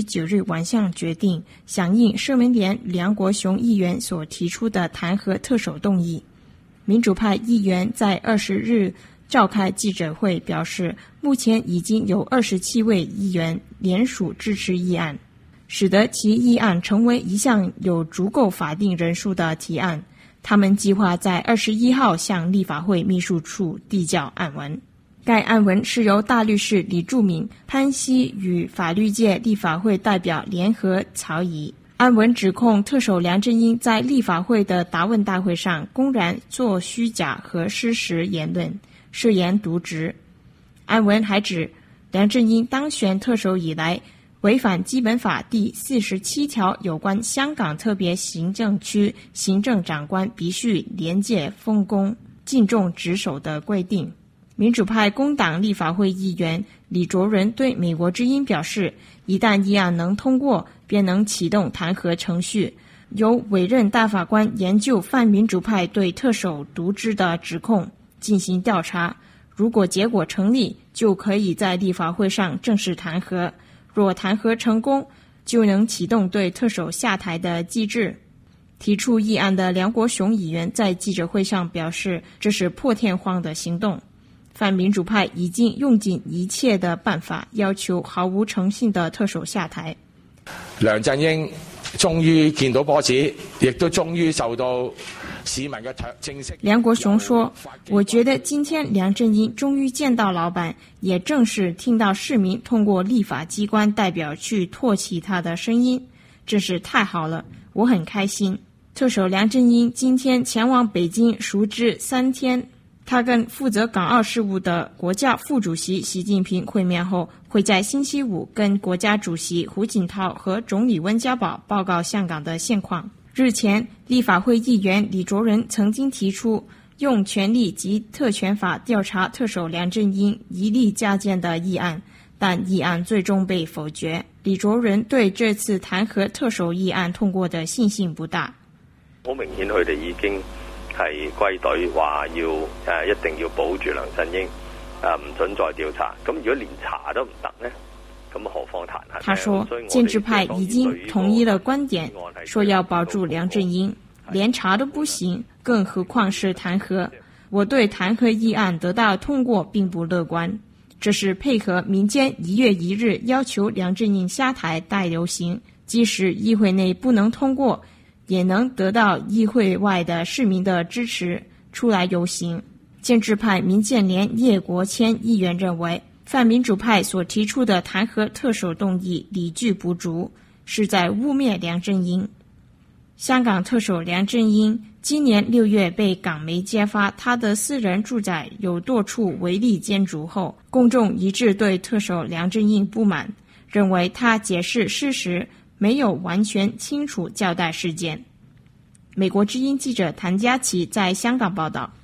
29日晚上决定，响应社民连梁国雄议员所提出的弹劾特首动议。民主派议员在20日召开记者会表示，目前已经有27位议员联署支持议案，使得其议案成为一项有足够法定人数的提案。他们计划在21号向立法会秘书处递交案文。该案文是由大律师李柱铭、潘熙与法律界立法会代表联合草拟。案文指控特首梁振英在立法会的答问大会上公然作虚假和失实言论，涉嫌渎职。案文还指梁振英当选特首以来，违反基本法第47条有关香港特别行政区行政长官必须廉洁奉公、尽忠职守的规定。民主派工党立法会议员李卓人对美国之音表示，一旦议案能通过，便能启动弹劾程序，由委任大法官研究泛民主派对特首渎职的指控，进行调查。如果结果成立，就可以在立法会上正式弹劾。若弹劾成功，就能启动对特首下台的机制。提出议案的梁国雄议员在记者会上表示，这是破天荒的行动。泛民主派已經用盡一切的辦法，要求毫無誠信的特首下台。 梁振英終於見到波子，亦都終於受到市民的正式。 梁國雄說，我覺得今天梁振英終於見到老闆，也正是聽到市民通過立法機關代表去唾棄他的聲音，真是太好了，我很開心。特首梁振英今天前往北京述職3天，他跟負責港澳事務的國家副主席習近平會面後，會在星期五跟國家主席胡錦濤和總理溫家寶報告香港的現況。日前，立法會議員李卓人曾經提出用權力及特權法調查特首梁振英一力加減的議案，但議案最終被否決。李卓人對這次彈劾特首議案通過的信心不大。 好明顯佢哋已經係歸隊，話要一定要保住梁振英，唔准再調查。咁如果連查都唔得呢？咁何況彈劾？ 他說，建制派已經統一了觀點，說要保住梁振英，連查都不行，更何況是彈劾。我對彈劾議案得到通過並不樂觀，這是配合民間1月1日要求梁振英下台大遊行，即使議會內不能通過，也能得到議會外的市民的支持，出來遊行。建制派民建聯葉國謙議員認為，泛民主派所提出的彈劾特首動議理據不足，是在污蔑梁振英。香港特首梁振英今年6月被港媒揭發他的私人住宅有多處違例建築後，公眾一致對特首梁振英不滿，認為他解釋事實沒有完全清楚交代事件。美國之音記者譚家琪在香港報道。